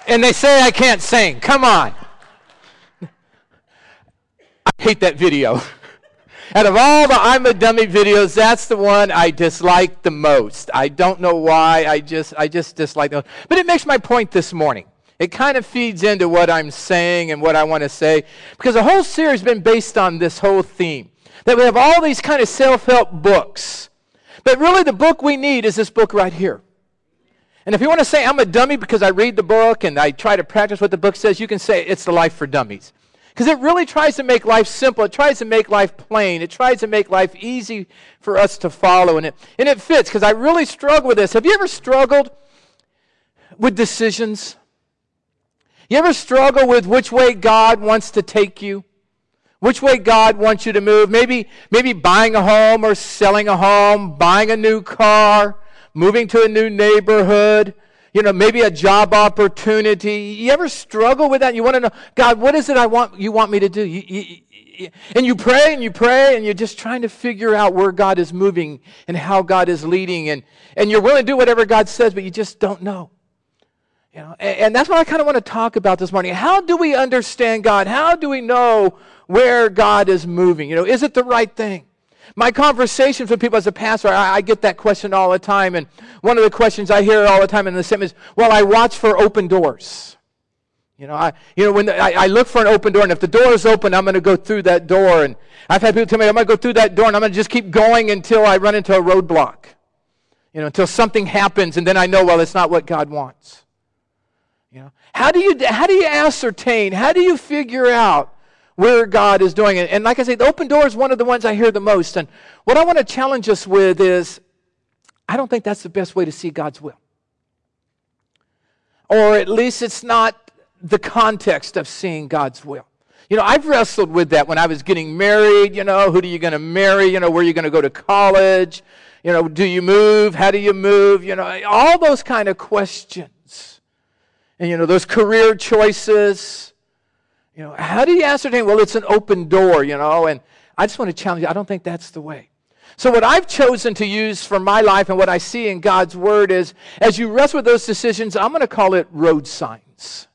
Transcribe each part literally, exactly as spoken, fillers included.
And they say I can't sing. Come on. I hate that video. Out of all the I'm a Dummy videos, that's the one I dislike the most. I don't know why. I just I just dislike those. But it makes my point this morning. It kind of feeds into what I'm saying and what I want to say. Because the whole series has been based on this whole theme. That we have all these kind of self-help books. But really the book we need is this book right here. And if you want to say I'm a dummy because I read the book and I try to practice what the book says, you can say it's the Life for Dummies. Because it really tries to make life simple. It tries to make life plain. It tries to make life easy for us to follow. And it, and it fits, because I really struggle with this. Have you ever struggled with decisions? You ever struggle with which way God wants to take you? Which way God wants you to move? Maybe, maybe buying a home or selling a home, buying a new car, moving to a new neighborhood. You know, maybe a job opportunity. You ever struggle with that? You want to know, God, what is it I want you want me to do? You, you, you, and you pray and you pray and you're just trying to figure out where God is moving and how God is leading. And, and you're willing to do whatever God says, but you just don't know. You know, and, and that's what I kind of want to talk about this morning. How do we understand God? How do we know where God is moving? You know, is it the right thing? My conversations with people as a pastor, I, I get that question all the time. And one of the questions I hear all the time in the same is, well, I watch for open doors. You know, I, you know, when the, I, I look for an open door, and if the door is open, I'm going to go through that door. And I've had people tell me, I'm going to go through that door, and I'm going to just keep going until I run into a roadblock. You know, until something happens, and then I know, well, it's not what God wants. You know, how do you how do you ascertain? How do you figure out where God is doing it? And like I say, the open door is one of the ones I hear the most. And what I want to challenge us with is, I don't think that's the best way to see God's will. Or at least it's not the context of seeing God's will. You know, I've wrestled with that when I was getting married. You know, who are you going to marry? You know, where are you going to go to college? You know, do you move? How do you move? You know, all those kind of questions. And, you know, those career choices. You know, how do you ascertain? Well, it's an open door, you know, and I just want to challenge you. I don't think that's the way. So what I've chosen to use for my life and what I see in God's Word is, as you wrestle with those decisions, I'm going to call it road signs.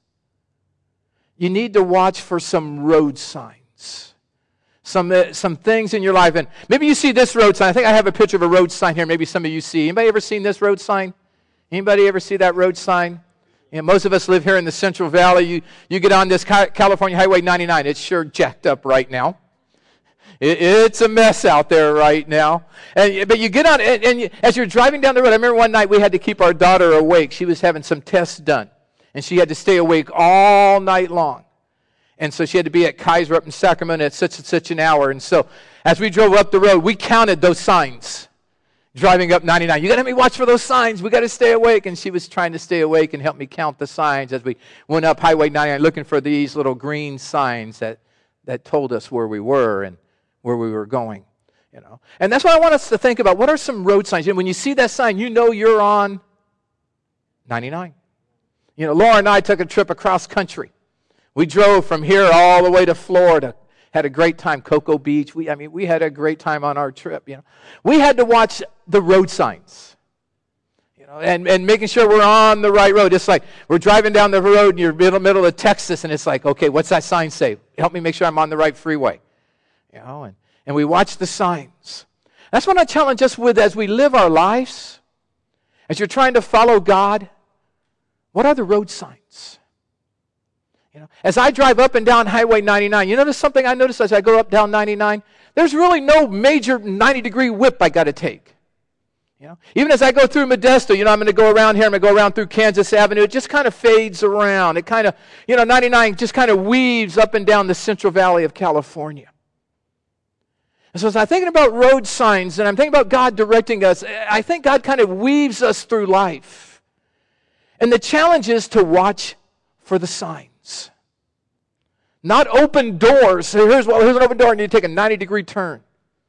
You need to watch for some road signs. Some, uh, some things in your life. And maybe you see this road sign. I think I have a picture of a road sign here. Maybe some of you see. Anybody ever seen this road sign? Anybody ever see that road sign? You know, most of us live here in the Central Valley. You, you get on this California Highway ninety-nine. It's sure jacked up right now. It, it's a mess out there right now. And, but you get on, and, and you, as you're driving down the road, I remember one night we had to keep our daughter awake. She was having some tests done. And she had to stay awake all night long. And so she had to be at Kaiser up in Sacramento at such and such an hour. And so as we drove up the road, we counted those signs. Driving up ninety-nine. You got to help me watch for those signs. We got to stay awake. And she was trying to stay awake and help me count the signs as we went up Highway ninety-nine looking for these little green signs that, that told us where we were and where we were going. You know, and that's what I want us to think about. What are some road signs? You know, when you see that sign, you know you're on ninety-nine. You know, Laura and I took a trip across country. We drove from here all the way to Florida. Had a great time, Cocoa Beach. We, I mean, we had a great time on our trip. You know, we had to watch the road signs, you know, and, and making sure we're on the right road. It's like we're driving down the road and you're middle middle of Texas, and it's like, okay, what's that sign say? Help me make sure I'm on the right freeway, you know. And and we watch the signs. That's what I challenge us with as we live our lives. As you're trying to follow God, what are the road signs? You know, as I drive up and down Highway ninety-nine, you notice something I notice as I go up down ninety-nine? There's really no major ninety degree whip I got to take. You know, even as I go through Modesto, you know, I'm going to go around here, I'm going to go around through Kansas Avenue. It just kind of fades around. It kind of, you know, ninety-nine just kind of weaves up and down the Central Valley of California. And so as I'm thinking about road signs and I'm thinking about God directing us, I think God kind of weaves us through life. And the challenge is to watch for the signs. Not open doors. So here's, well, here's an open door and you take a ninety degree turn.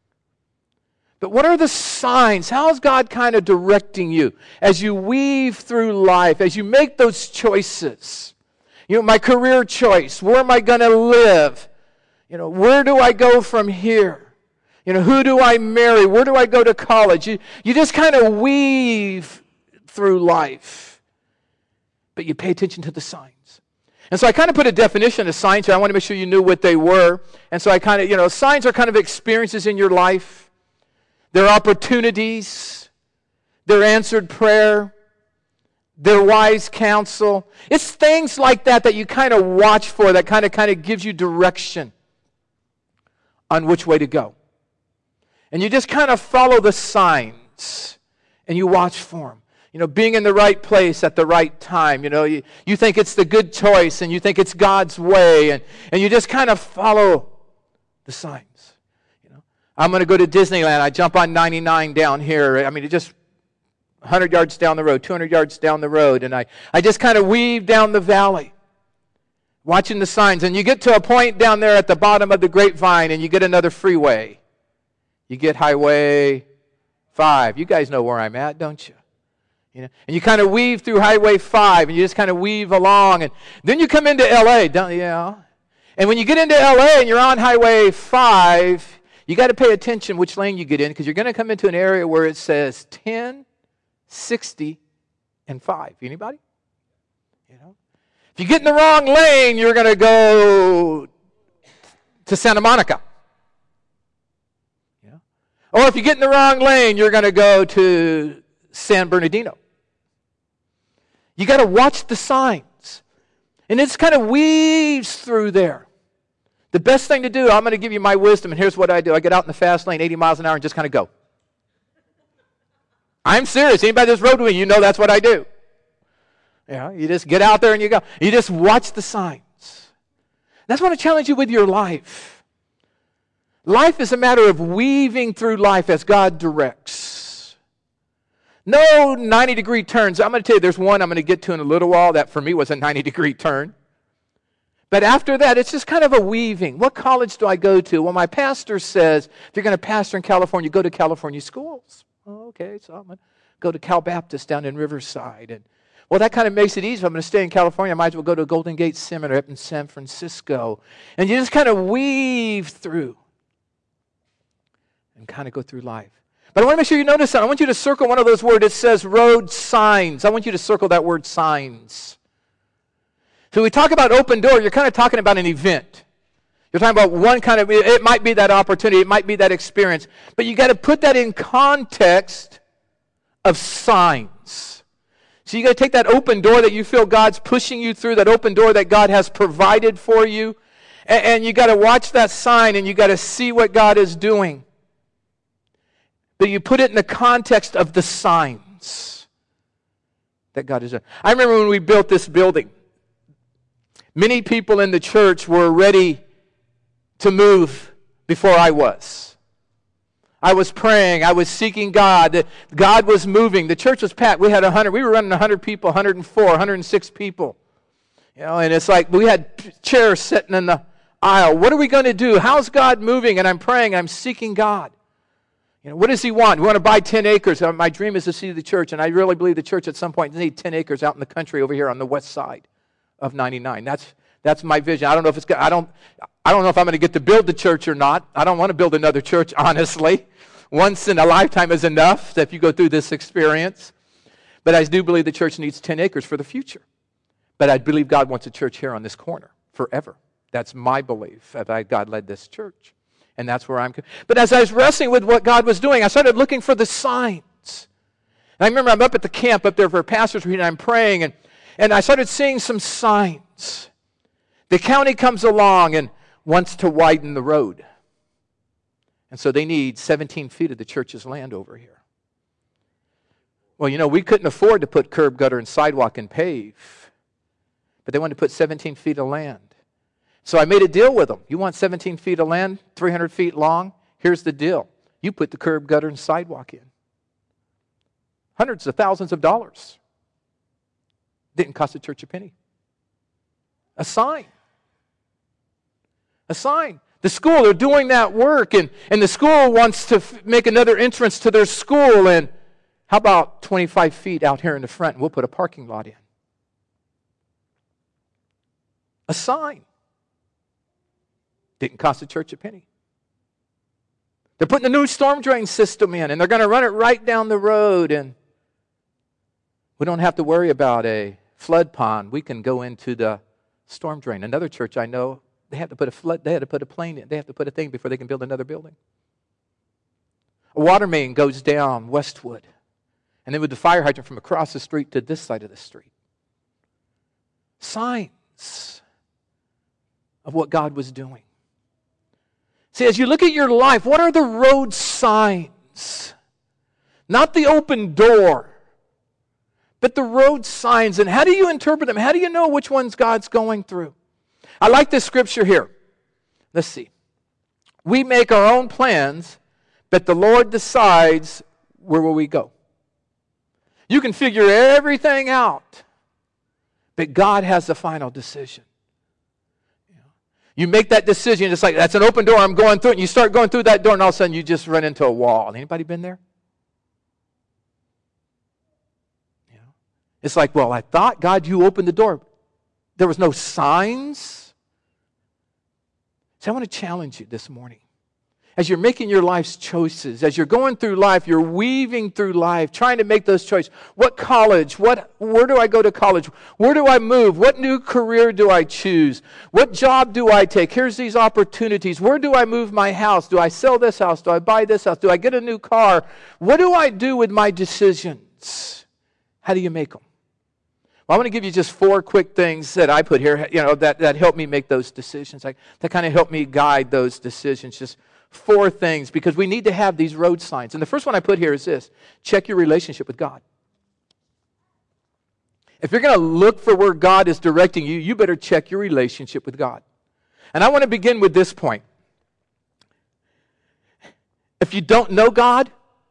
But what are the signs? How is God kind of directing you as you weave through life, as you make those choices? You know, my career choice. Where am I going to live? You know, where do I go from here? You know, who do I marry? Where do I go to college? You, you just kind of weave through life. but you pay attention to the signs. And so I kind of put a definition of signs here. I want to make sure you knew what they were. And so I kind of, you know, signs are kind of experiences in your life. They're opportunities. They're answered prayer. They're wise counsel. It's things like that that you kind of watch for, that kind of kind of gives you direction on which way to go. And you just kind of follow the signs and you watch for them. You know, being in the right place at the right time. You know, you, you think it's the good choice and you think it's God's way. And, and you just kind of follow the signs. You know, I'm going to go to Disneyland. I jump on ninety-nine down here. I mean, it just one hundred yards down the road, two hundred yards down the road. And I, I just kind of weave down the valley, watching the signs. And you get to a point down there at the bottom of the grapevine and you get another freeway. You get Highway five. You guys know where I'm at, don't you? You know, and you kind of weave through Highway five, and you just kind of weave along, and then you come into L A, don't you? Know? And when you get into L A and you're on Highway five, you got to pay attention which lane you get in, because you're going to come into an area where it says ten, sixty, and five. Anybody? You know, if you get in the wrong lane, you're going to go to Santa Monica. You know? Or if you get in the wrong lane, you're going to go to San Bernardino. You got to watch the signs. And it kind of weaves through there. The best thing to do, I'm going to give you my wisdom, and here's what I do. I get out in the fast lane, eighty miles an hour, and just kind of go. I'm serious. Anybody that's rode with me, you know that's what I do. You know, you just get out there and you go. You just watch the signs. That's what I challenge you with your life. Life is a matter of weaving through life as God directs. No ninety-degree turns. I'm going to tell you, there's one I'm going to get to in a little while that for me was a ninety-degree turn. But after that, it's just kind of a weaving. What college do I go to? Well, my pastor says, if you're going to pastor in California, go to California schools. Oh, okay, so I'm going to go to Cal Baptist down in Riverside. And well, that kind of makes it easy. If I'm going to stay in California, I might as well go to Golden Gate Seminary up in San Francisco. And you just kind of weave through and kind of go through life. But I want to make sure you notice that. I want you to circle one of those words. It says road signs. I want you to circle that word signs. So we talk about open door, you're kind of talking about an event. You're talking about one kind of, it might be that opportunity, it might be that experience. But you got to put that in context of signs. So you got to take that open door that you feel God's pushing you through, that open door that God has provided for you, and, and you got to watch that sign and you got to see what God is doing. But you put it in the context of the signs that God has done. I remember when we built this building, many people in the church were ready to move before I was. I was praying. I was seeking God. God was moving. The church was packed. We had one hundred. We were running one hundred people, one hundred four, one hundred six people. You know, and it's like we had chairs sitting in the aisle. What are we going to do? How's God moving? And I'm praying. I'm seeking God. You know, what does He want? We want to buy ten acres. My dream is to see the church, and I really believe the church at some point needs ten acres out in the country over here on the west side of ninety-nine. That's that's my vision. I don't know if it's I don't I don't know if I'm going to get to build the church or not. I don't want to build another church, honestly. Once in a lifetime is enough if you go through this experience. But I do believe the church needs ten acres for the future. But I believe God wants a church here on this corner forever. That's my belief that God led this church. And that's where I'm. But as I was wrestling with what God was doing, I started looking for the signs. And I remember I'm up at the camp up there for a pastor's meeting, and I'm praying, and, and I started seeing some signs. The county comes along and wants to widen the road. And so they need seventeen feet of the church's land over here. Well, you know, we couldn't afford to put curb, gutter, and sidewalk and pave. But they wanted to put seventeen feet of land. So I made a deal with them. You want seventeen feet of land, three hundred feet long? Here's the deal. You put the curb, gutter, and sidewalk in. Hundreds of thousands of dollars. Didn't cost the church a penny. A sign. A sign. The school, they're doing that work, and, and the school wants to f- make another entrance to their school, and how about twenty-five feet out here in the front, and we'll put a parking lot in. A sign. Didn't cost the church a penny. They're putting a new storm drain system in, and they're going to run it right down the road, and we don't have to worry about a flood pond, we can go into the storm drain. Another church I know, they had to put a flood, they had to put a plane in. They have to put a thing before they can build another building. A water main goes down Westwood. And then with the fire hydrant from across the street to this side of the street. Signs of what God was doing. See, as you look at your life, what are the road signs? Not the open door, but the road signs. And how do you interpret them? How do you know which ones God's going through? I like this scripture here. Let's see. We make our own plans, but the Lord decides where will we go. You can figure everything out, but God has the final decision. You make that decision, it's like, that's an open door, I'm going through it, and you start going through that door, and all of a sudden you just run into a wall. Anybody been there? You know, it's like, well, I thought, God, you opened the door. There was no signs. So I want to challenge you this morning. As you're making your life's choices, as you're going through life, you're weaving through life, trying to make those choices. What college? What? Where do I go to college? Where do I move? What new career do I choose? What job do I take? Here's these opportunities. Where do I move my house? Do I sell this house? Do I buy this house? Do I get a new car? What do I do with my decisions? How do you make them? Well, I want to give you just four quick things that I put here, you know, that, that help me make those decisions. Like, that kind of help me guide those decisions. Just four things, because we need to have these road signs. And the first one I put here is this: check your relationship with God. If you're going to look for where God is directing you, you better check your relationship with God. And I want to begin with this point. If you don't know God,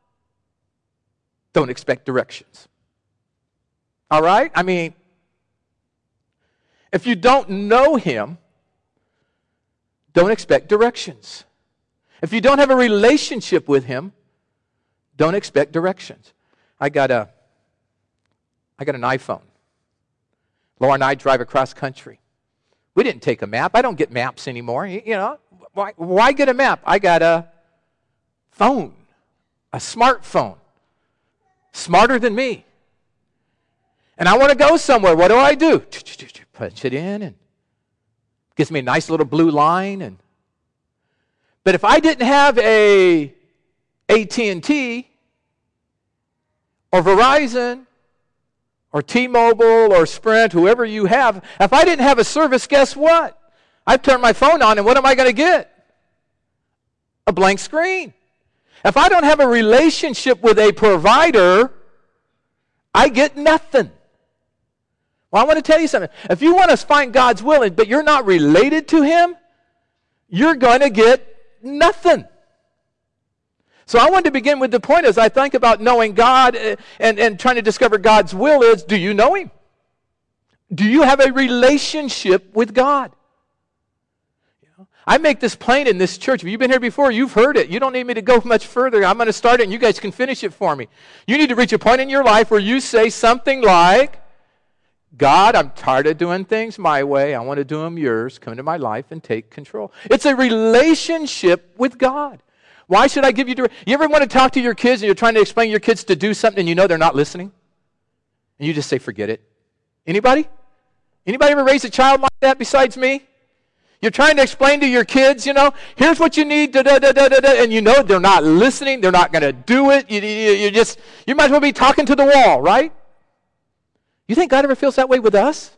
don't expect directions. All right? I mean, if you don't know Him, don't expect directions. If you don't have a relationship with Him, don't expect directions. I got a, I got an iPhone. Laura and I drive across country. We didn't take a map. I don't get maps anymore. You know, why, why get a map? I got a phone, a smartphone, smarter than me. And I want to go somewhere. What do I do? Punch it in, and gives me a nice little blue line. And but if I didn't have a A T and T or Verizon or T-Mobile or Sprint, whoever you have, if I didn't have a service, guess what? I've turned my phone on, and what am I going to get? A blank screen. If I don't have a relationship with a provider, I get nothing. Well, I want to tell you something. If you want to find God's will, but you're not related to Him, you're going to get nothing. So I want to begin with the point as I think about knowing God and, and trying to discover God's will is, do you know Him? Do you have a relationship with God? You know, I make this plain in this church. If you've been here before, you've heard it. You don't need me to go much further. I'm going to start it and you guys can finish it for me. You need to reach a point in your life where you say something like, God, I'm tired of doing things my way. I want to do them yours. Come into my life and take control. It's a relationship with God. Why should I give you... You ever want to talk to your kids and you're trying to explain to your kids to do something and you know they're not listening? And you just say, forget it. Anybody? Anybody ever raise a child like that besides me? You're trying to explain to your kids, you know, here's what you need, da, da, da, da, da, and you know they're not listening. They're not going to do it. You, you, you just... You might as well be talking to the wall, right? You think God ever feels that way with us?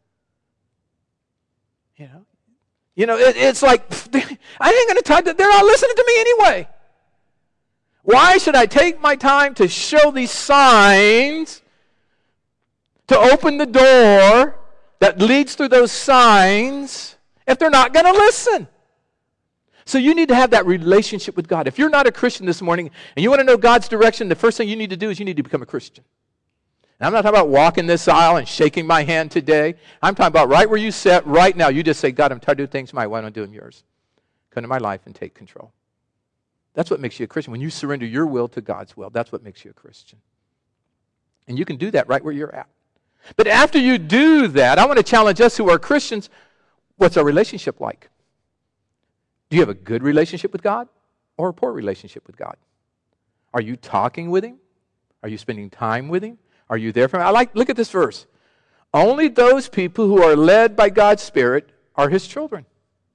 You know, you know, it, it's like, I ain't going to talk to, they're not listening to me anyway. Why should I take my time to show these signs, to open the door that leads through those signs, if they're not going to listen? So you need to have that relationship with God. If you're not a Christian this morning and you want to know God's direction, the first thing you need to do is you need to become a Christian. And I'm not talking about walking this aisle and shaking my hand today. I'm talking about right where you sit right now. You just say, God, I'm tired of doing things my way. Why don't I do them yours? Come to my life and take control. That's what makes you a Christian. When you surrender your will to God's will, that's what makes you a Christian. And you can do that right where you're at. But after you do that, I want to challenge us who are Christians, what's our relationship like? Do you have a good relationship with God or a poor relationship with God? Are you talking with Him? Are you spending time with Him? Are you there for Him? I like, look at this verse. Only those people who are led by God's Spirit are His children.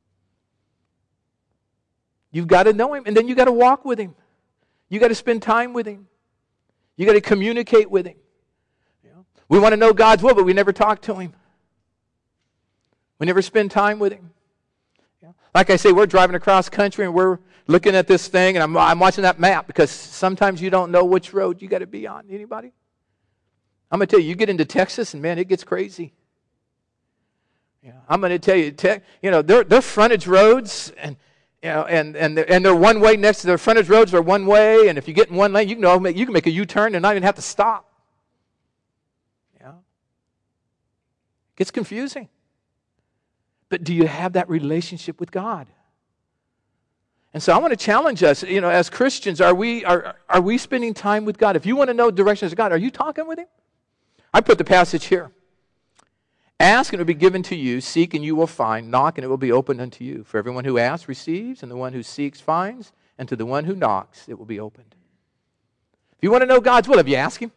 You've got to know Him, and then you've got to walk with Him. You've got to spend time with Him. You've got to communicate with Him. You know? We want to know God's will, but we never talk to Him. We never spend time with Him. You know? Like I say, we're driving across country, and we're looking at this thing, and I'm, I'm watching that map, because sometimes you don't know which road you got to be on. Anybody? I'm going to tell you, you get into Texas, and man, it gets crazy. You know, I'm going to tell you, te- you know, they're, they're frontage roads, and you know, and and they're, and they're one way next to their frontage roads are one way, and if you get in one lane, you can know, you can make a U-turn and not even have to stop. You know, it gets confusing. But do you have that relationship with God? And so I want to challenge us, you know, as Christians, are we are are we spending time with God? If you want to know directions of God, are you talking with Him? I put the passage here. Ask and it will be given to you. Seek and you will find. Knock and it will be opened unto you. For everyone who asks receives, and the one who seeks finds, and to the one who knocks it will be opened. If you want to know God's will, have you asked Him?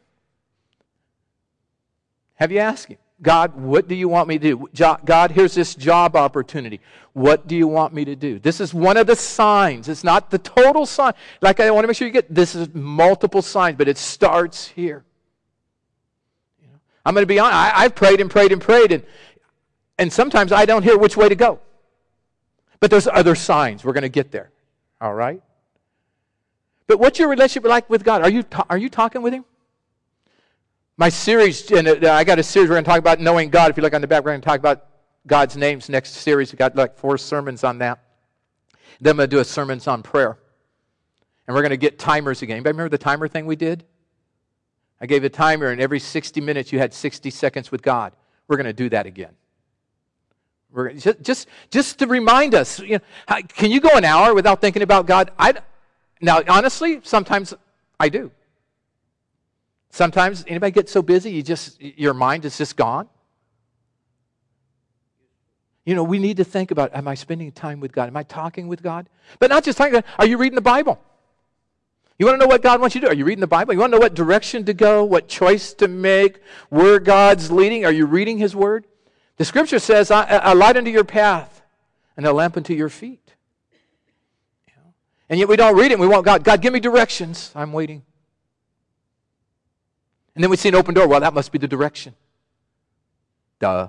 Have you asked Him? God, what do you want me to do? God, here's this job opportunity. What do you want me to do? This is one of the signs. It's not the total sign. Like I want to make sure you get, this is multiple signs, but it starts here. I'm going to be honest, I, I've prayed and prayed and prayed, and, and sometimes I don't hear which way to go. But there's other signs. We're going to get there. All right? But what's your relationship like with God? Are you, ta- are you talking with Him? My series, and I got a series we're going to talk about knowing God. If you look on the back, we're going to talk about God's names next series. We've got like four sermons on that. Then I'm going to do a sermons on prayer. And we're going to get timers again. Anybody remember the timer thing we did? I gave a timer, and every sixty minutes you had sixty seconds with God. We're going to do that again. We're just, just, just to remind us, you know, how, can you go an hour without thinking about God? I, now, honestly, sometimes I do. Sometimes, anybody get so busy, you just your mind is just gone? You know, we need to think about, am I spending time with God? Am I talking with God? But not just talking, are you reading the Bible? You want to know what God wants you to do? Are you reading the Bible? You want to know what direction to go, what choice to make, where God's leading? Are you reading His Word? The Scripture says, a light unto your path and a lamp unto your feet. You know? And yet we don't read it, and we want God, God, give me directions. I'm waiting. And then we see an open door. Well, that must be the direction. Duh.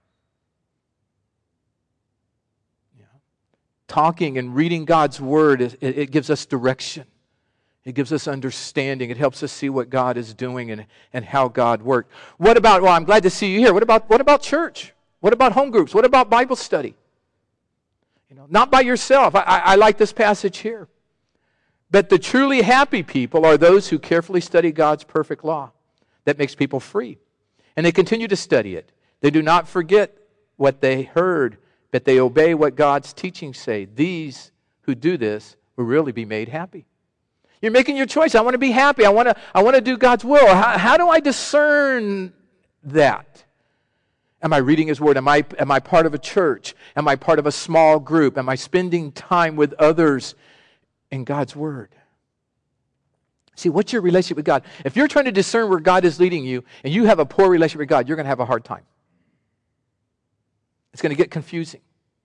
You know? Talking and reading God's Word, it, it gives us direction. It gives us understanding. It helps us see what God is doing and, and how God worked. What about, well, I'm glad to see you here. What about, what about church? What about home groups? What about Bible study? You know, not by yourself. I, I, I like this passage here. But the truly happy people are those who carefully study God's perfect law that makes people free. And they continue to study it. They do not forget what they heard, but they obey what God's teachings say. These who do this will really be made happy. You're making your choice. I want to be happy. I want to, I want to do God's will. How, how do I discern that? Am I reading His Word? Am I, am I part of a church? Am I part of a small group? Am I spending time with others in God's Word? See, what's your relationship with God? If you're trying to discern where God is leading you and you have a poor relationship with God, you're going to have a hard time. It's going to get confusing.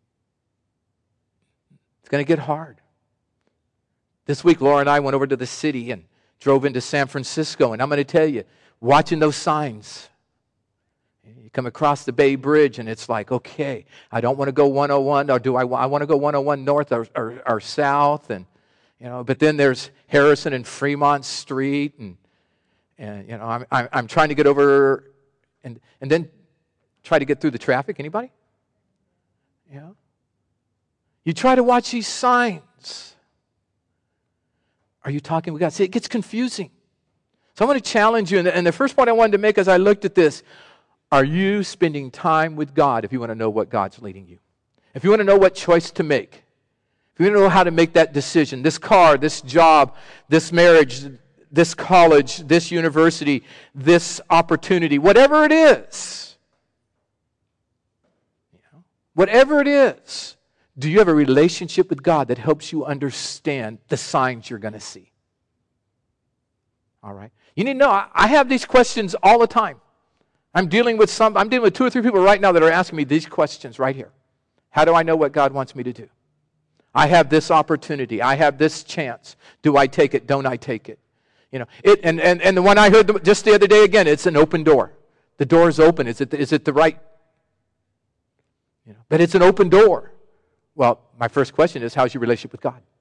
It's going to get hard. This week, Laura and I went over to the city and drove into San Francisco, and I'm going to tell you, watching those signs, you come across the Bay Bridge, and it's like, okay, I don't want to go one oh one, or do I, I want to go one oh one north or, or, or south, and you know, but then there's Harrison and Fremont Street, and and you know, I'm I'm, I'm trying to get over, and and then try to get through the traffic. Anybody? Yeah. You try to watch these signs. Are you talking with God? See, it gets confusing. So I want to challenge you, and the, and the first point I wanted to make as I looked at this, are you spending time with God if you want to know what God's leading you? If you want to know what choice to make, if you want to know how to make that decision, this car, this job, this marriage, this college, this university, this opportunity, whatever it is, you know, whatever it is, do you have a relationship with God that helps you understand the signs you're going to see? All right. You need to know, I have these questions all the time. I'm dealing with some, I'm dealing with two or three people right now that are asking me these questions right here. How do I know what God wants me to do? I have this opportunity. I have this chance. Do I take it? Don't I take it? You know, it, and, and, and the one I heard just the other day, again, it's an open door. The door is open. Is it, is it the right? You know, but it's an open door. Well, my first question is, how's your relationship with God?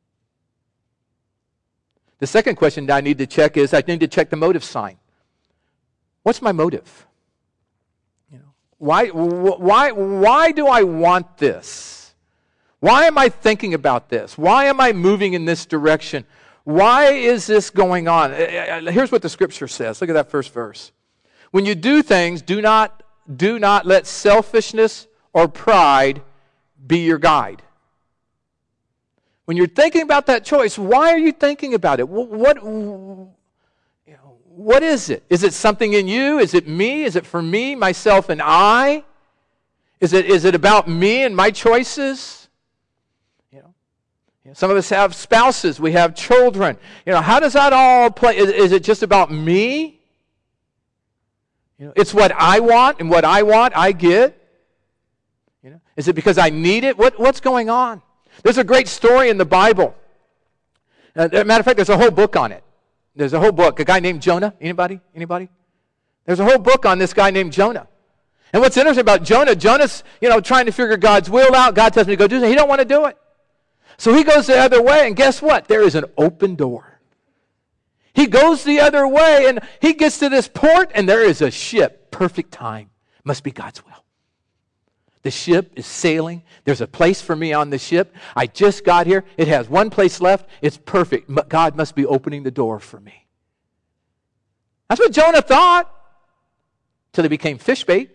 The second question that I need to check is, I need to check the motive sign. What's my motive? You know, why, why, why do I want this? Why am I thinking about this? Why am I moving in this direction? Why is this going on? Here's what the Scripture says. Look at that first verse. When you do things, do not, do not let selfishness or pride be your guide. When you're thinking about that choice, why are you thinking about it? What, you know, what is it? Is it something in you? Is it me? Is it for me, myself, and I? Is it, is it about me and my choices? You know, you know, some of us have spouses. We have children. You know, how does that all play? Is, is it just about me? You know, it's what I want, and what I want, I get. You know, is it because I need it? What, what's going on? There's a great story in the Bible. Uh, as a matter of fact, there's a whole book on it. There's a whole book. A guy named Jonah. Anybody? Anybody? There's a whole book on this guy named Jonah. And what's interesting about Jonah, Jonah's, you know, trying to figure God's will out. God tells him to go do something. He don't want to do it. So he goes the other way, and guess what? There is an open door. He goes the other way, and he gets to this port, and there is a ship. Perfect time. Must be God's will. The ship is sailing. There's a place for me on the ship. I just got here. It has one place left. It's perfect. God must be opening the door for me. That's what Jonah thought. Till he became fish bait.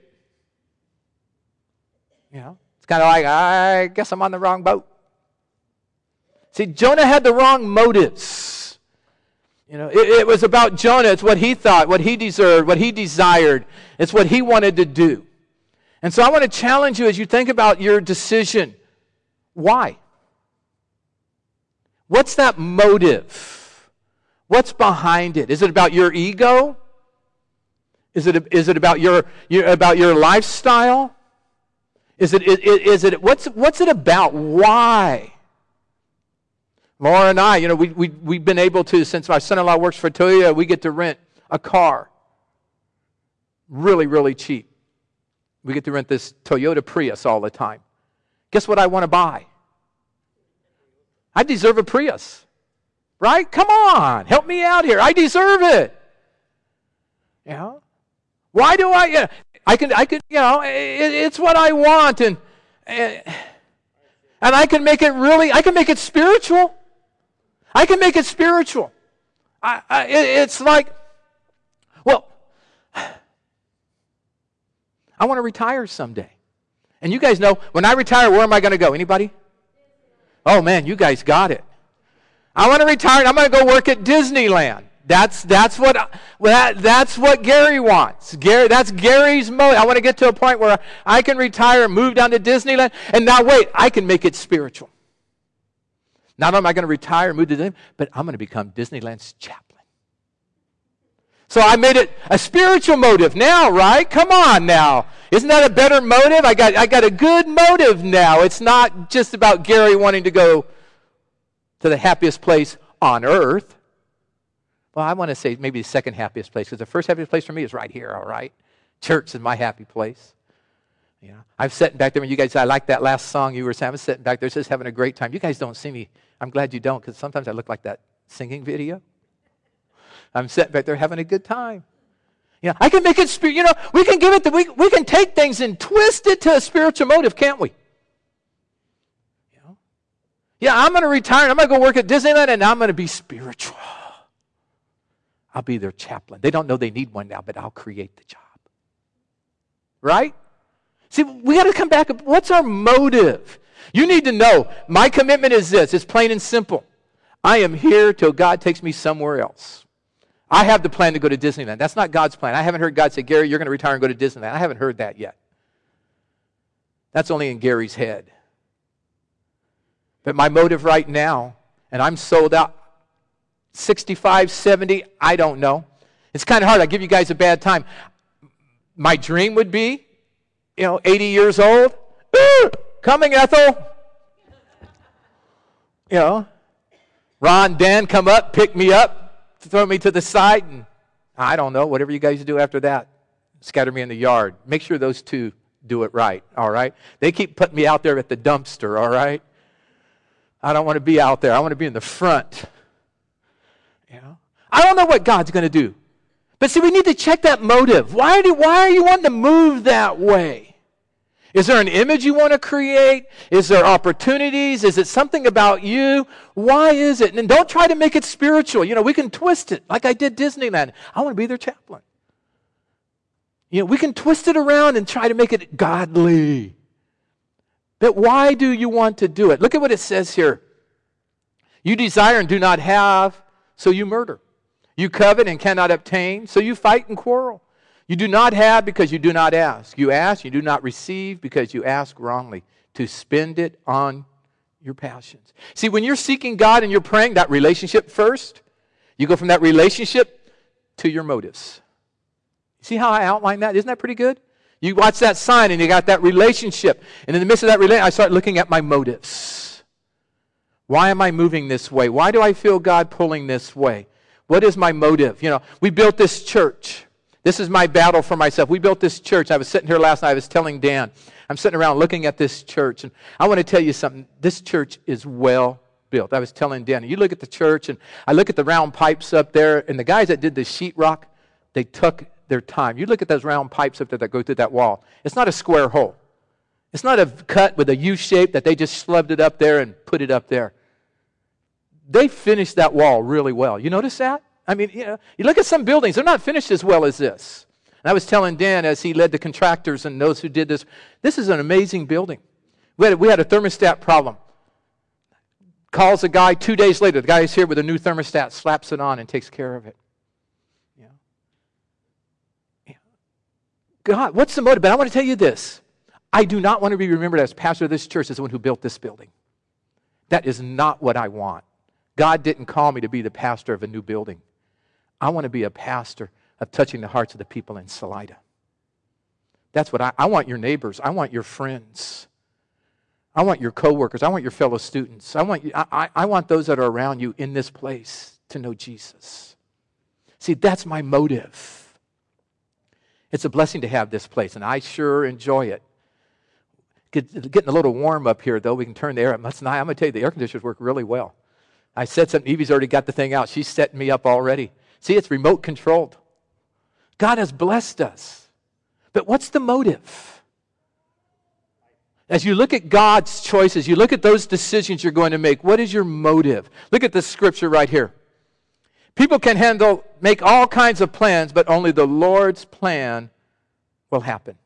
You know, it's kind of like, I guess I'm on the wrong boat. See, Jonah had the wrong motives. You know, it, it was about Jonah. It's what he thought, what he deserved, what he desired. It's what he wanted to do. And so I want to challenge you as you think about your decision. Why? What's that motive? What's behind it? Is it about your ego? Is it, is it about your, your about your lifestyle? Is it is, is it what's what's it about? Why? Laura and I, you know, we we we've been able to, since my son-in-law works for Toyota, we get to rent a car. Really, really cheap. We get to rent this Toyota Prius all the time. Guess what I want to buy? I deserve a Prius. Right? Come on. Help me out here. I deserve it. You know? Why do I? You know, I can, I can, you know, it, it's what I want. And, and, and I can make it really, I can make it spiritual. I can make it spiritual. I, I, it, it's like, well, I want to retire someday. And you guys know, when I retire, where am I going to go? Anybody? Oh, man, you guys got it. I want to retire, and I'm going to go work at Disneyland. That's that's what that, that's what Gary wants. Gary, that's Gary's motive. I want to get to a point where I can retire, move down to Disneyland, and now wait, I can make it spiritual. Not only am I going to retire and move to Disneyland, but I'm going to become Disneyland's chaplain. So I made it a spiritual motive now, right? Come on now. Isn't that a better motive? I got I got a good motive now. It's not just about Gary wanting to go to the happiest place on earth. Well, I want to say maybe the second happiest place, because the first happiest place for me is right here, all right? Church is my happy place. You know, I'm sitting back there, and you guys, I like that last song you were saying. I was sitting back there just having a great time. You guys don't see me. I'm glad you don't, because sometimes I look like that singing video. I'm sitting back there having a good time. You know, I can make it, spirit. You know, we can give it, the, we, we can take things and twist it to a spiritual motive, can't we? You know? Yeah, I'm going to retire, and I'm going to go work at Disneyland, and I'm going to be spiritual. I'll be their chaplain. They don't know they need one now, but I'll create the job. Right? See, we got to come back. What's our motive? You need to know, my commitment is this. It's plain and simple. I am here till God takes me somewhere else. I have the plan to go to Disneyland. That's not God's plan. I haven't heard God say, Gary, you're going to retire and go to Disneyland. I haven't heard that yet. That's only in Gary's head. But my motive right now, and I'm sold out, sixty-five, seventy, I don't know. It's kind of hard. I give you guys a bad time. my dream would be, you know, eighty years old. Coming, Ethel. You know, Ron, Dan, come up, pick me up, throw me to the side, and I don't know, whatever you guys do after that, scatter me in the yard. Make sure those two do it right, all right? They keep putting me out there at the dumpster, all right? I don't want to be out there. I want to be in the front. You know? I don't know what God's going to do. But see, we need to check that motive. Why, do, why are you wanting to move that way? Is there an image you want to create? Is there opportunities? Is it something about you? Why is it? And don't try to make it spiritual. You know, we can twist it like I did Disneyland. I want to be their chaplain. You know, we can twist it around and try to make it godly. But why do you want to do it? Look at what it says here. You desire and do not have, so you murder. You covet and cannot obtain, so you fight and quarrel. You do not have because you do not ask. You ask, you do not receive because you ask wrongly, to spend it on your passions. See, when you're seeking God and you're praying, that relationship first, you go from that relationship to your motives. See how I outlined that? Isn't that pretty good? You watch that sign and you got that relationship. And in the midst of that relationship, I start looking at my motives. Why am I moving this way? Why do I feel God pulling this way? What is my motive? You know, we built this church. This is my battle for myself. We built this church. I was sitting here last night. I was telling Dan, I'm sitting around looking at this church. And I want to tell you something. This church is well built. I was telling Dan, you look at the church, and I look at the round pipes up there, and the guys that did the sheetrock, they took their time. You look at those round pipes up there that go through that wall. It's not a square hole. It's not a cut with a U shape that they just slubbed it up there and put it up there. They finished that wall really well. You notice that? I mean, you know, you look at some buildings, they're not finished as well as this. And I was telling Dan as he led the contractors and those who did this, this is an amazing building. We had, we had a thermostat problem. Calls a guy two days later. The guy is here with a new thermostat, slaps it on and takes care of it. You know? Yeah. God, what's the motive? But I want to tell you this. I do not want to be remembered as pastor of this church as the one who built this building. That is not what I want. God didn't call me to be the pastor of a new building. I want to be a pastor of touching the hearts of the people in Salida. That's what I, I want your neighbors. I want your friends. I want your coworkers. I want your fellow students. I want you, I, I want those that are around you in this place to know Jesus. See, that's my motive. It's a blessing to have this place, and I sure enjoy it. Get, getting a little warm up here, though. We can turn the air up. That's nice. I'm going to tell you, the air conditioners work really well. I said something. Evie's already got the thing out. She's setting me up already. See, it's remote controlled. God has blessed us. But what's the motive? As you look at God's choices, you look at those decisions you're going to make, what is your motive? Look at this scripture right here. People can handle, make all kinds of plans, but only the Lord's plan will happen.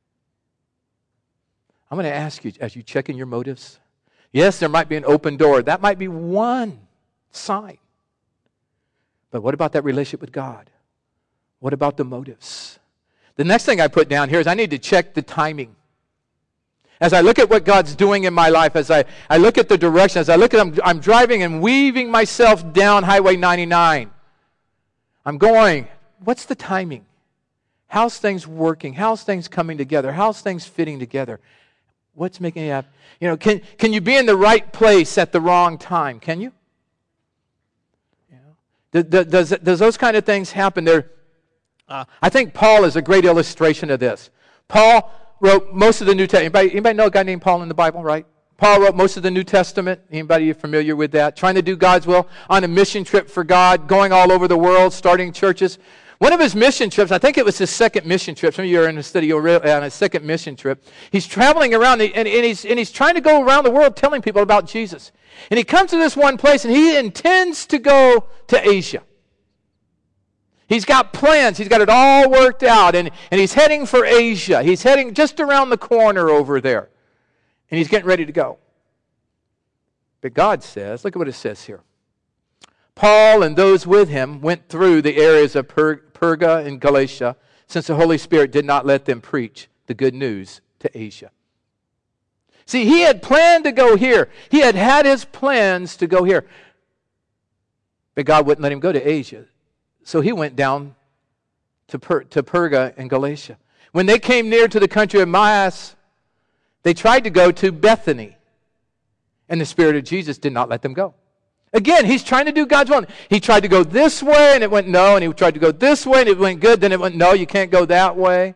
I'm going to ask you, as you check in your motives, yes, there might be an open door. That might be one sign. But what about that relationship with God? What about the motives? The next thing I put down here is I need to check the timing. As I look at what God's doing in my life, as I, I look at the direction, as I look at I'm, I'm driving and weaving myself down Highway ninety-nine. I'm going, what's the timing? How's things working? How's things coming together? How's things fitting together? What's making it happen? You know, can, can you be in the right place at the wrong time? Can you? You know? Does, does, does those kind of things happen? There, uh, I think Paul is a great illustration of this. Paul wrote most of the New Testament. Anybody, anybody know a guy named Paul in the Bible, right? Paul wrote most of the New Testament. Anybody familiar with that? Trying to do God's will on a mission trip for God, going all over the world, starting churches. One of his mission trips, I think it was his second mission trip. Some of you are in the study on his second mission trip. He's traveling around and, and, he's, and he's trying to go around the world telling people about Jesus. And he comes to this one place and he intends to go to Asia. He's got plans. He's got it all worked out. And, and he's heading for Asia. He's heading just around the corner over there. And he's getting ready to go. But God says, look at what it says here. Paul and those with him went through the areas of per- Perga and Galatia, since the Holy Spirit did not let them preach the good news to Asia. See, he had planned to go here. He had had his plans to go here. But God wouldn't let him go to Asia. So he went down to, per- to Perga and Galatia. When they came near to the country of Maas, they tried to go to Bethany. And the Spirit of Jesus did not let them go. Again, he's trying to do God's will. He tried to go this way, and it went no. And he tried to go this way, and it went good. Then it went no, you can't go that way.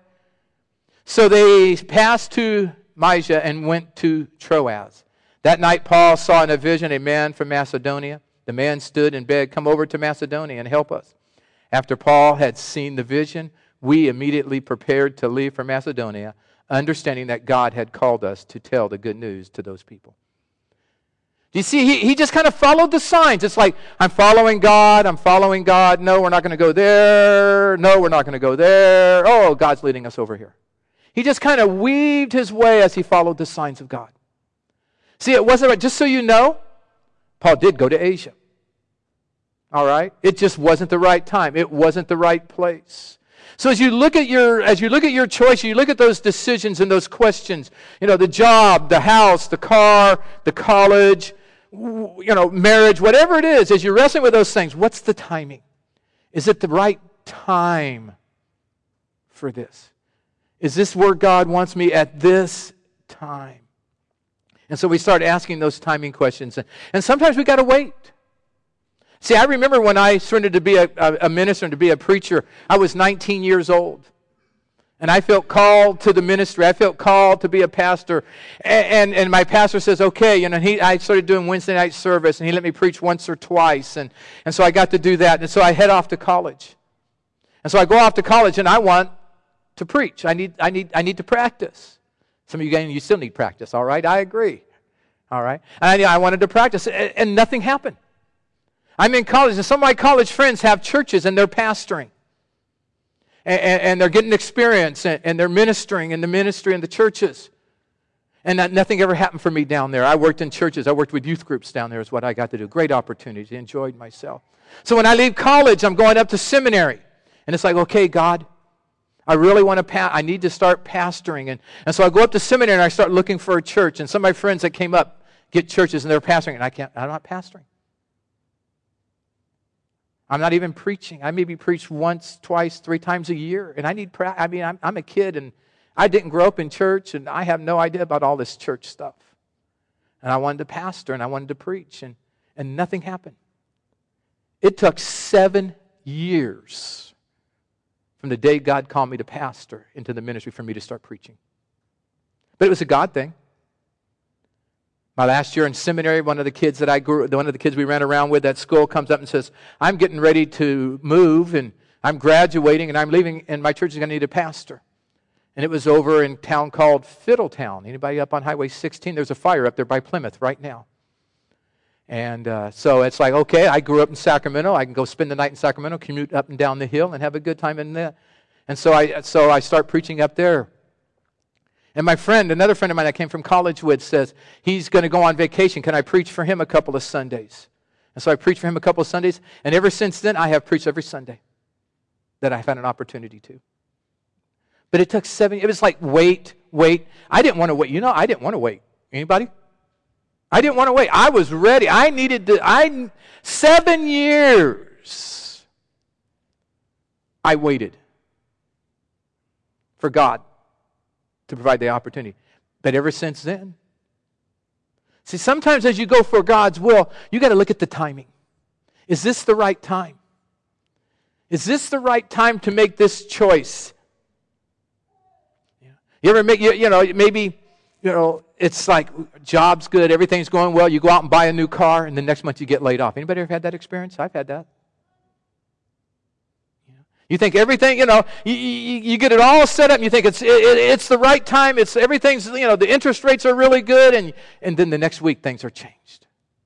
So they passed to Mysia and went to Troas. That night Paul saw in a vision a man from Macedonia. The man stood and begged, "Come over to Macedonia and help us." After Paul had seen the vision, we immediately prepared to leave for Macedonia, understanding that God had called us to tell the good news to those people. Do you see, he, he just kind of followed the signs. It's like, I'm following God, I'm following God. No, we're not going to go there. No, we're not going to go there. Oh, God's leading us over here. He just kind of weaved his way as he followed the signs of God. See, it wasn't right. Just so you know, Paul did go to Asia. All right? It just wasn't the right time. It wasn't the right place. So as you look at your as you look at your choice, you look at those decisions and those questions, you know, the job, the house, the car, the college, you know, marriage, whatever it is, as you're wrestling with those things, what's the timing? Is it the right time for this? Is this where God wants me at this time? And so we start asking those timing questions. And, and sometimes we got to wait. See, I remember when I surrendered to be a, a, a minister and to be a preacher, I was nineteen years old. And I felt called to the ministry. I felt called to be a pastor. And, and, and my pastor says, okay, you know, he, I started doing Wednesday night service, and he let me preach once or twice. And, and so I got to do that. And so I head off to college. And so I go off to college, and I want to preach. I need, I need, I need to practice. Some of you guys, you still need practice, all right? I agree. All right? And I, I wanted to practice, and, and nothing happened. I'm in college, and some of my college friends have churches, and they're pastoring. And, and, and they're getting experience, and, and they're ministering in the ministry in the churches. And that, nothing ever happened for me down there. I worked in churches. I worked with youth groups down there is what I got to do. Great opportunity. Enjoyed myself. So when I leave college, I'm going up to seminary. And it's like, okay, God, I really want to, pa- I need to start pastoring. And, and so I go up to seminary, and I start looking for a church. And some of my friends that came up get churches, and they're pastoring. And I can't, I'm not pastoring. I'm not even preaching. I maybe preach once, twice, three times a year. And I need, pra- I mean, I'm, I'm a kid, and I didn't grow up in church, and I have no idea about all this church stuff. And I wanted to pastor, and I wanted to preach, and, and nothing happened. It took seven years from the day God called me to pastor into the ministry for me to start preaching. But it was a God thing. My last year in seminary, one of the kids that I grew, one of the kids we ran around with at school comes up and says, I'm getting ready to move, and I'm graduating, and I'm leaving, and my church is going to need a pastor. And it was over in a town called Fiddletown. Anybody up on Highway sixteen? There's a fire up there by Plymouth right now. And uh, so it's like, okay, I grew up in Sacramento. I can go spend the night in Sacramento, commute up and down the hill, and have a good time in there. And so I, so I start preaching up there. And my friend, another friend of mine I came from college with, says he's going to go on vacation. Can I preach for him a couple of Sundays? And so I preached for him a couple of Sundays. And ever since then, I have preached every Sunday that I've had an opportunity to. But it took seven, it was like, wait, wait. I didn't want to wait. You know, I didn't want to wait. Anybody? I didn't want to wait. I was ready. I needed to, I, seven years, I waited for God to provide the opportunity. But ever since then, see, sometimes as you go for God's will, you got to look at the timing. Is this the right time? Is this the right time to make this choice? You ever make, you, you know, maybe, you know, it's like job's good, everything's going well, you go out and buy a new car, and the next month you get laid off. Anybody ever had that experience? I've had that. You think everything, you know, you, you, you get it all set up, and you think it's it, it's the right time, it's everything's, you know, the interest rates are really good, and, and then the next week things are changed.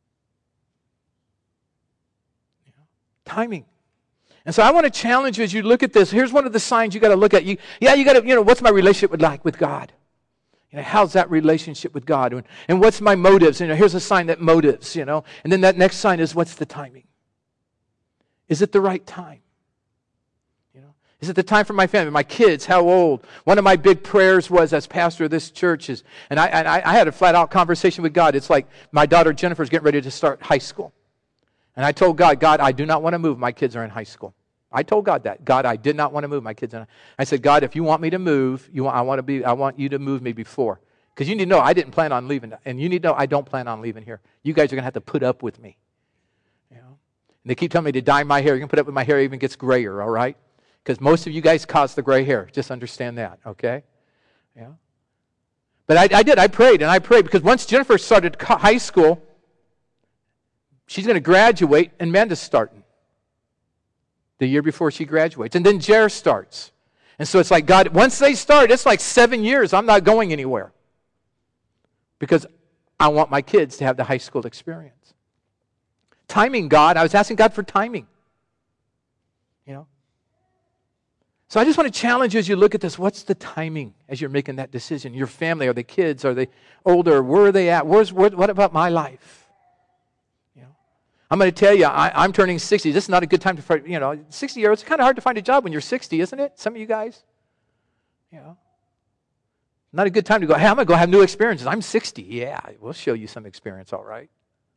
You know, timing. And so I want to challenge you as you look at this. Here's one of the signs you got to look at. You, yeah, you got to, you know, what's my relationship with, like with God? You know, how's that relationship with God? And, and what's my motives? You know, here's a sign that motives, you know. And then that next sign is, what's the timing? Is it the right time? Is it the time for my family, my kids? How old? One of my big prayers was, as pastor of this church, is, and I, and I had a flat-out conversation with God. It's like my daughter Jennifer's getting ready to start high school. And I told God, God, I do not want to move. My kids are in high school. I told God that. God, I did not want to move my kids and I. I said, God, if you want me to move, you want, I want to be. I want you to move me before. Because you need to know I didn't plan on leaving. And you need to know I don't plan on leaving here. You guys are going to have to put up with me. You know? And they keep telling me to dye my hair. You can put up with my hair, it even gets grayer, all right? Because most of you guys cause the gray hair. Just understand that, okay? Yeah. But I, I did. I prayed, and I prayed. Because once Jennifer started high school, she's going to graduate, and Amanda's starting the year before she graduates. And then Jer starts. And so it's like, God, once they start, it's like seven years. I'm not going anywhere. Because I want my kids to have the high school experience. Timing, God. I was asking God for timing. You know? So I just want to challenge you as you look at this. What's the timing as you're making that decision? Your family, are they kids? Are they older? Where are they at? Where's, where, what about my life? You know? I'm going to tell you, I, I'm turning sixty. This is not a good time to, you know, sixty-year-olds. It's kind of hard to find a job when you're sixty, isn't it? Some of you guys. You know? Not a good time to go, hey, I'm going to go have new experiences. I'm sixty. Yeah, we'll show you some experience, all right.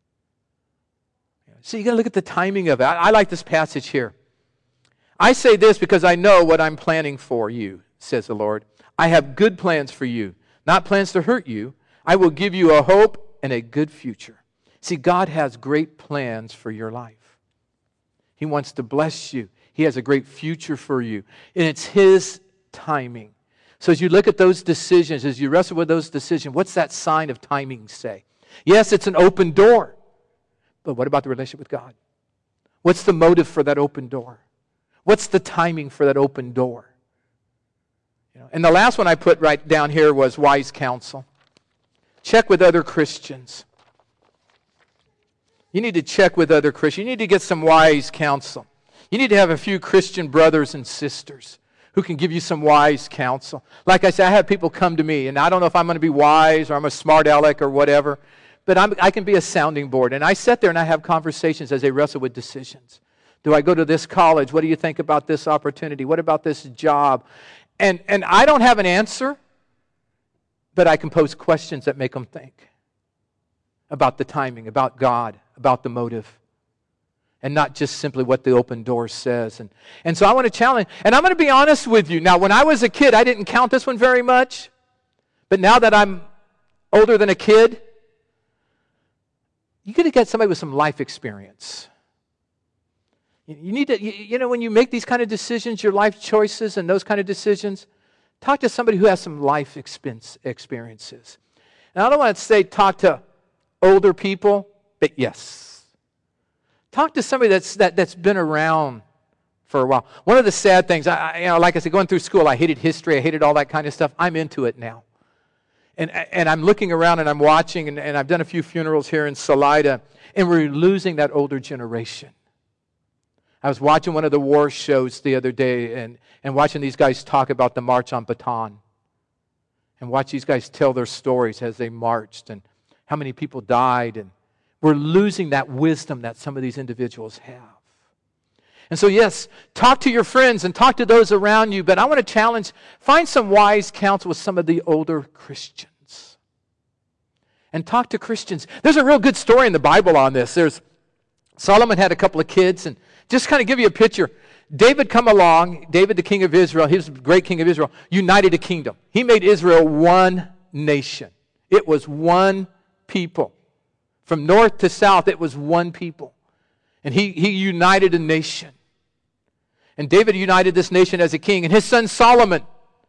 So you got to look at the timing of it. I, I like this passage here. I say this because I know what I'm planning for you, says the Lord. I have good plans for you, not plans to hurt you. I will give you a hope and a good future. See, God has great plans for your life. He wants to bless you. He has a great future for you. And it's His timing. So as you look at those decisions, as you wrestle with those decisions, what's that sign of timing say? Yes, it's an open door. But what about the relationship with God? What's the motive for that open door? What's the timing for that open door? You know, and the last one I put right down here was wise counsel. Check with other Christians. You need to check with other Christians. You need to get some wise counsel. You need to have a few Christian brothers and sisters who can give you some wise counsel. Like I said, I have people come to me, and I don't know if I'm going to be wise or I'm a smart aleck or whatever, but I'm, I can be a sounding board. And I sit there and I have conversations as they wrestle with decisions. Do I go to this college? What do you think about this opportunity? What about this job? And, and I don't have an answer, but I can pose questions that make them think about the timing, about God, about the motive. And not just simply what the open door says. And, and so I want to challenge, and I'm going to be honest with you. Now, when I was a kid, I didn't count this one very much. But now that I'm older than a kid, you got to get somebody with some life experience. You, you need to, you, you know, when you make these kind of decisions, your life choices and those kind of decisions, talk to somebody who has some life expense experiences. And I don't want to say talk to older people, but yes. Talk to somebody that's that, that's been around for a while. One of the sad things, I, I, you know, like I said, going through school, I hated history, I hated all that kind of stuff. I'm into it now. And, and I'm looking around and I'm watching, and, and I've done a few funerals here in Salida, and we're losing that older generation. I was watching one of the war shows the other day and, and watching these guys talk about the March on Bataan. And watch these guys tell their stories as they marched and how many people died. And we're losing that wisdom that some of these individuals have. And so, yes, talk to your friends and talk to those around you, but I want to challenge, find some wise counsel with some of the older Christians. And talk to Christians. There's a real good story in the Bible on this. There's Solomon had a couple of kids, and just kind of give you a picture. David come along, David the king of Israel, he was the great king of Israel, united a kingdom. He made Israel one nation. It was one people. From north to south, it was one people. And he, he united a nation. And David united this nation as a king. And his son Solomon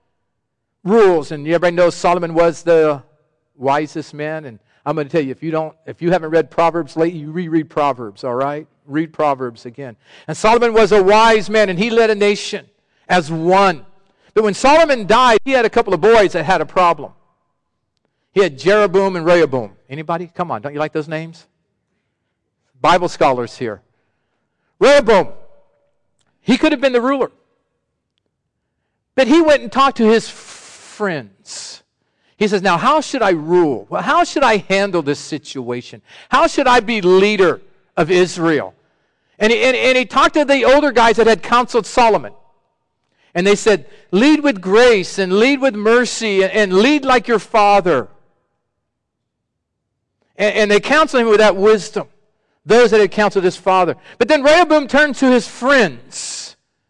rules. And everybody knows Solomon was the wisest man. And I'm going to tell you, if you don't, if you haven't read Proverbs lately, you reread Proverbs, all right? Read Proverbs again. And Solomon was a wise man, and he led a nation as one. But when Solomon died, he had a couple of boys that had a problem. He had Jeroboam and Rehoboam. Anybody? Come on, don't you like those names? Bible scholars here. Rehoboam, he could have been the ruler. But he went and talked to his friends. He says, now how should I rule? Well, how should I handle this situation? How should I be leader of Israel? And he, and, and he talked to the older guys that had counseled Solomon. And they said, lead with grace and lead with mercy and, and lead like your father. And, and they counseled him with that wisdom. Those that had counseled his father. But then Rehoboam turned to his friends.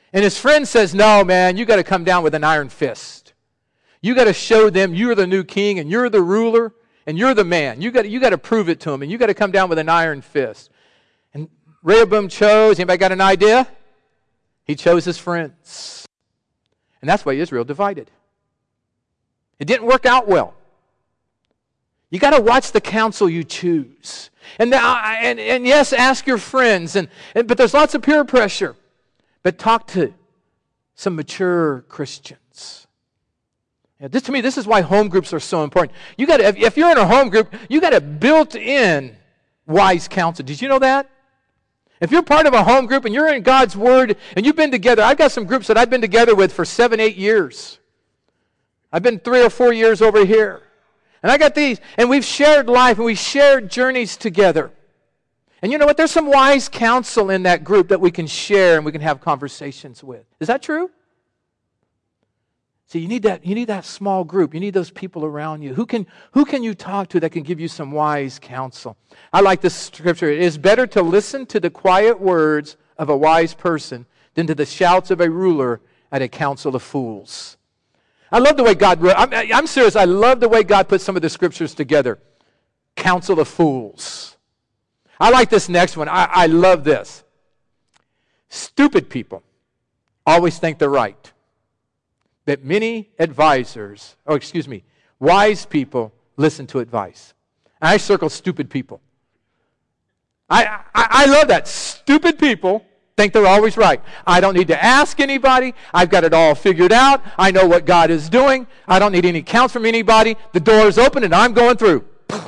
And his friend says, no, man, you got to come down with an iron fist. You got to show them you're the new king and you're the ruler and you're the man. You got you got to prove it to them, and you got to come down with an iron fist. And Rehoboam chose, anybody got an idea? He chose his friends. And that's why Israel divided. It didn't work out well. You got to watch the counsel you choose. And, and, and yes, ask your friends. And, and but there's lots of peer pressure. But talk to some mature Christians. Yeah, this, to me, this is why home groups are so important. You got to, if, if you're in a home group, you got a built-in wise counsel. Did you know that? If you're part of a home group and you're in God's Word and you've been together, I've got some groups that I've been together with for seven, eight years. I've been three or four years over here. And I got these, and we've shared life and we've shared journeys together. And you know what? There's some wise counsel in that group that we can share and we can have conversations with. Is that true? See, you need that, you need that small group. You need those people around you. Who can, who can you talk to that can give you some wise counsel? I like this scripture. It is better to listen to the quiet words of a wise person than to the shouts of a ruler at a council of fools. I love the way God, I'm, I'm serious, I love the way God put some of the scriptures together. Council of fools. I like this next one. I, I love this. Stupid people always think they're right. But many advisors, oh, excuse me, wise people listen to advice. And I circle stupid people. I, I, I love that. Stupid people think they're always right. I don't need to ask anybody. I've got it all figured out. I know what God is doing. I don't need any counsel from anybody. The door is open and I'm going through.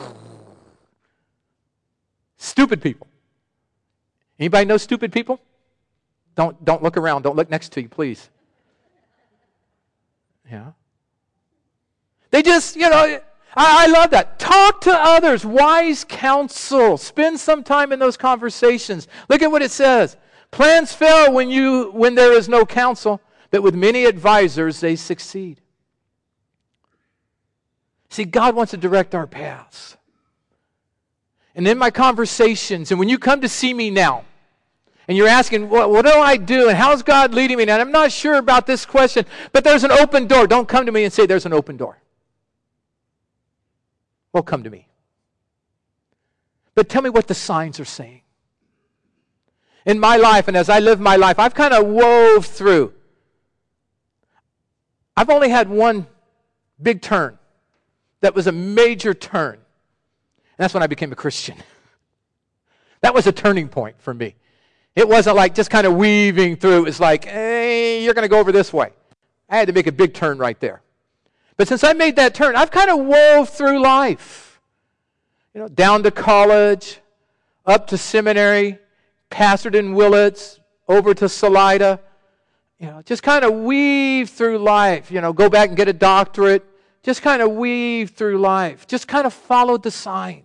Stupid people. Anybody know stupid people? Don't, don't look around. Don't look next to you, please. Yeah. They just, you know, I, I love that. Talk to others. Wise counsel. Spend some time in those conversations. Look at what it says. Plans fail when you when there is no counsel, but with many advisors they succeed. See, God wants to direct our paths. And in my conversations, and when you come to see me now, and you're asking, what, what do I do? And how's God leading me? And I'm not sure about this question, but there's an open door. Don't come to me and say there's an open door. Well, come to me. But tell me what the signs are saying. In my life, and as I live my life, I've kind of wove through. I've only had one big turn that was a major turn. And that's when I became a Christian. That was a turning point for me. It wasn't like just kind of weaving through. It was like, hey, you're going to go over this way. I had to make a big turn right there. But since I made that turn, I've kind of wove through life. You know, down to college, up to seminary, pastored in Willits, over to Salida. You know, just kind of weave through life. You know, go back and get a doctorate. Just kind of weave through life. Just kind of followed the signs.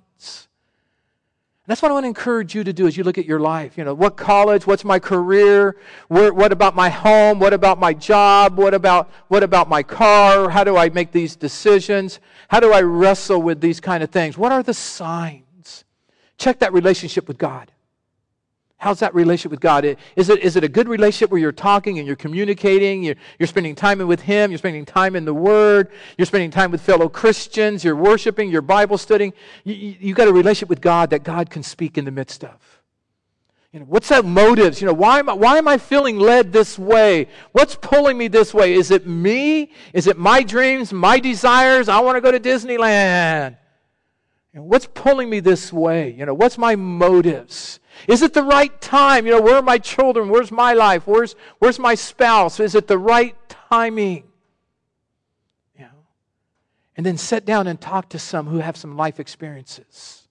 And that's what I want to encourage you to do as you look at your life. You know, what college? What's my career? Where, what about my home? What about my job? What about what about my car? How do I make these decisions? How do I wrestle with these kind of things? What are the signs? Check that relationship with God. How's that relationship with God? Is it, is it a good relationship where you're talking and you're communicating, you're, you're spending time with Him, you're spending time in the Word, you're spending time with fellow Christians, you're worshiping, you're Bible studying. You, you, you've got a relationship with God that God can speak in the midst of. You know, what's that motives? You know, why am I, why am I feeling led this way? What's pulling me this way? Is it me? Is it my dreams, my desires? I want to go to Disneyland. You know, what's pulling me this way? You know, what's my motives? Is it the right time? You know, where are my children? Where's my life? Where's, where's my spouse? Is it the right timing? You know, and then sit down and talk to some who have some life experiences.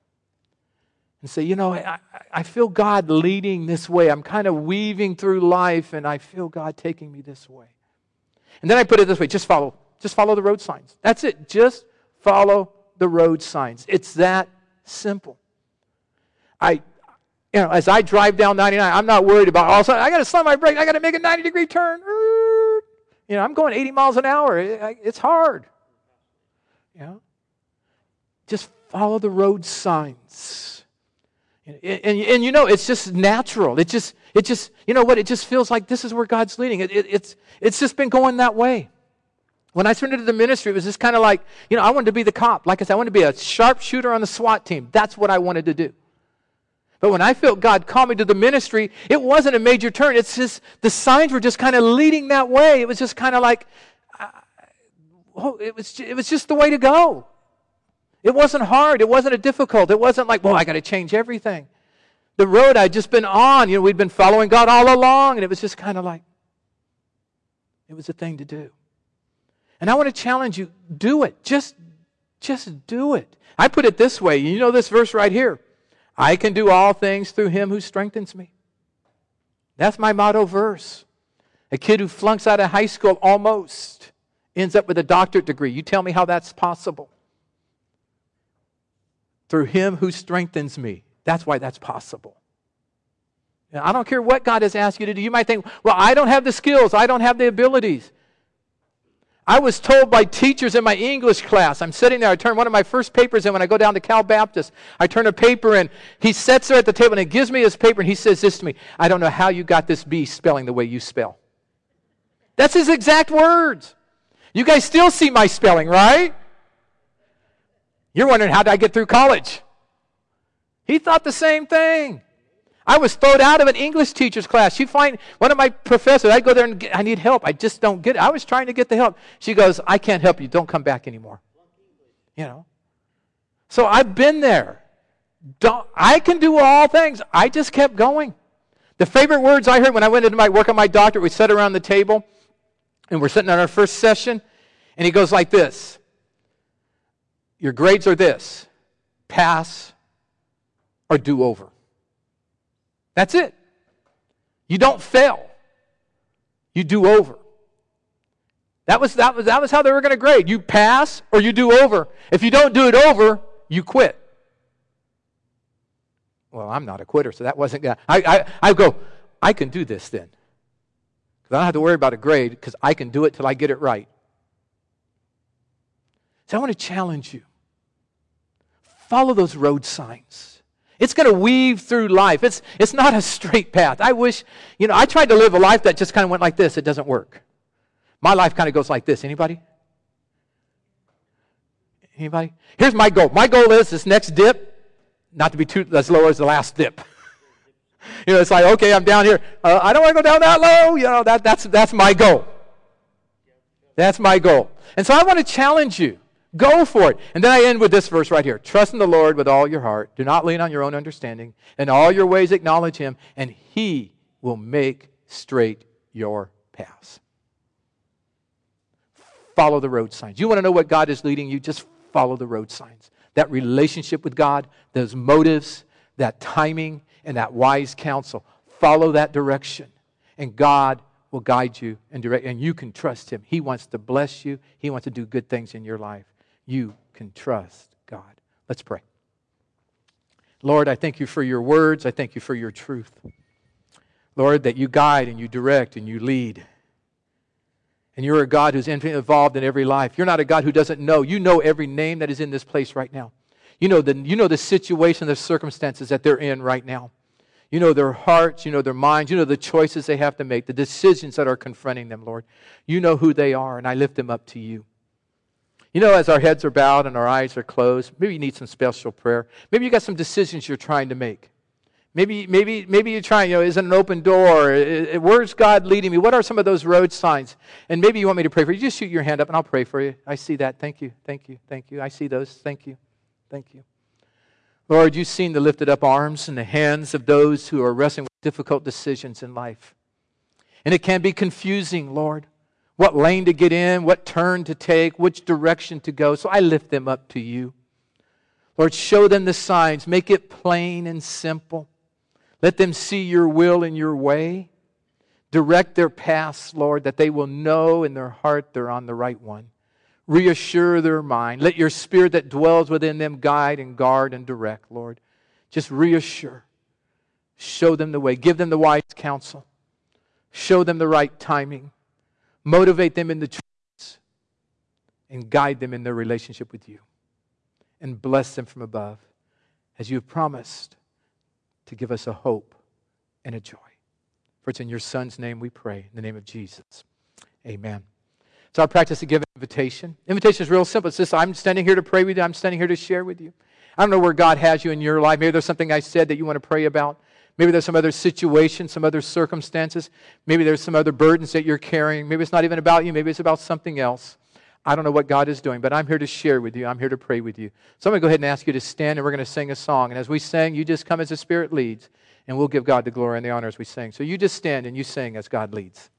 And say, you know, I, I feel God leading this way. I'm kind of weaving through life, and I feel God taking me this way. And then I put it this way, just follow. Just follow the road signs. That's it. Just follow the road signs. It's that simple. I... You know, as I drive down ninety-nine, I'm not worried about all of a sudden, I got to slam my brake, I got to make a ninety degree turn. You know, I'm going eighty miles an hour. It's hard. You know, just follow the road signs. And, and, and you know, it's just natural. It just, it just, you know what? It just feels like this is where God's leading. It, it, it's, it's just been going that way. When I surrendered to the ministry, it was just kind of like, you know, I wanted to be the cop. Like I said, I wanted to be a sharpshooter on the SWAT team. That's what I wanted to do. But when I felt God call me to the ministry, it wasn't a major turn. It's just, the signs were just kind of leading that way. It was just kind of like, uh, oh, it was, it was just the way to go. It wasn't hard. It wasn't a difficult. It wasn't like, well, I got to change everything. The road I'd just been on, you know, we'd been following God all along, and it was just kind of like, it was a thing to do. And I want to challenge you, do it. Just, just do it. I put it this way. You know this verse right here. I can do all things through Him who strengthens me. That's my motto verse. A kid who flunks out of high school almost ends up with a doctorate degree. You tell me how that's possible. Through Him who strengthens me. That's why that's possible. Now, I don't care what God has asked you to do. You might think, well, I don't have the skills. I don't have the abilities. I was told by teachers in my English class, I'm sitting there, I turn one of my first papers in when I go down to Cal Baptist. I turn a paper in. He sits there at the table and he gives me his paper and he says this to me, I don't know how you got this B spelling the way you spell. That's his exact words. You guys still see my spelling, right? You're wondering, how did I get through college? He thought the same thing. I was thrown out of an English teacher's class. She'd find one of my professors. I'd go there and get, I need help. I just don't get it. I was trying to get the help. She goes, I can't help you. Don't come back anymore. You know. So I've been there. Don't, I can do all things. I just kept going. The favorite words I heard when I went into my work on my doctorate, we sat around the table, and we're sitting on our first session, and he goes like this. Your grades are this. Pass or do over. That's it. You don't fail. You do over. That was, that was, that was how they were going to grade. You pass or you do over. If you don't do it over, you quit. Well, I'm not a quitter, so that wasn't going to... I, I, I go, I can do this then. Because I don't have to worry about a grade because I can do it till I get it right. So I want to challenge you. Follow those road signs. It's going to weave through life. It's, it's not a straight path. I wish, you know, I tried to live a life that just kind of went like this. It doesn't work. My life kind of goes like this. Anybody? Anybody? Here's my goal. My goal is this next dip, not to be too as low as the last dip. You know, it's like, okay, I'm down here. Uh, I don't want to go down that low. You know, that, that's, that's my goal. That's my goal. And so I want to challenge you. Go for it. And then I end with this verse right here. Trust in the Lord with all your heart. Do not lean on your own understanding. In all your ways acknowledge Him, and He will make straight your paths. Follow the road signs. You want to know what God is leading you? Just follow the road signs. That relationship with God, those motives, that timing, and that wise counsel. Follow that direction. And God will guide you and direct, and you can trust Him. He wants to bless you. He wants to do good things in your life. You can trust God. Let's pray. Lord, I thank you for your words. I thank you for your truth. Lord, that you guide and you direct and you lead. And you're a God who's infinitely involved in every life. You're not a God who doesn't know. You know every name that is in this place right now. You know the, you know the situation, the circumstances that they're in right now. You know their hearts, you know their minds, you know the choices they have to make, the decisions that are confronting them, Lord. You know who they are, and I lift them up to you. You know, as our heads are bowed and our eyes are closed, maybe you need some special prayer. Maybe you got some decisions you're trying to make. Maybe, maybe, maybe you're trying, you know, is it an open door? Where's God leading me? What are some of those road signs? And maybe you want me to pray for you. Just shoot your hand up and I'll pray for you. I see that. Thank you, thank you, thank you. I see those. Thank you, thank you. Lord, you've seen the lifted up arms and the hands of those who are wrestling with difficult decisions in life. And it can be confusing, Lord. What lane to get in, what turn to take, which direction to go. So I lift them up to you. Lord, show them the signs. Make it plain and simple. Let them see your will and your way. Direct their paths, Lord, that they will know in their heart they're on the right one. Reassure their mind. Let your Spirit that dwells within them guide and guard and direct, Lord. Just reassure. Show them the way. Give them the wise counsel. Show them the right timing. Motivate them in the truths and guide them in their relationship with you. And bless them from above as you have promised to give us a hope and a joy. For it's in your Son's name we pray, in the name of Jesus. Amen. It's our practice to give an invitation. Invitation is real simple. It's just, I'm standing here to pray with you. I'm standing here to share with you. I don't know where God has you in your life. Maybe there's something I said that you want to pray about. Maybe there's some other situation, some other circumstances. Maybe there's some other burdens that you're carrying. Maybe it's not even about you. Maybe it's about something else. I don't know what God is doing, but I'm here to share with you. I'm here to pray with you. So I'm going to go ahead and ask you to stand, and we're going to sing a song. And as we sing, you just come as the Spirit leads, and we'll give God the glory and the honor as we sing. So you just stand and you sing as God leads.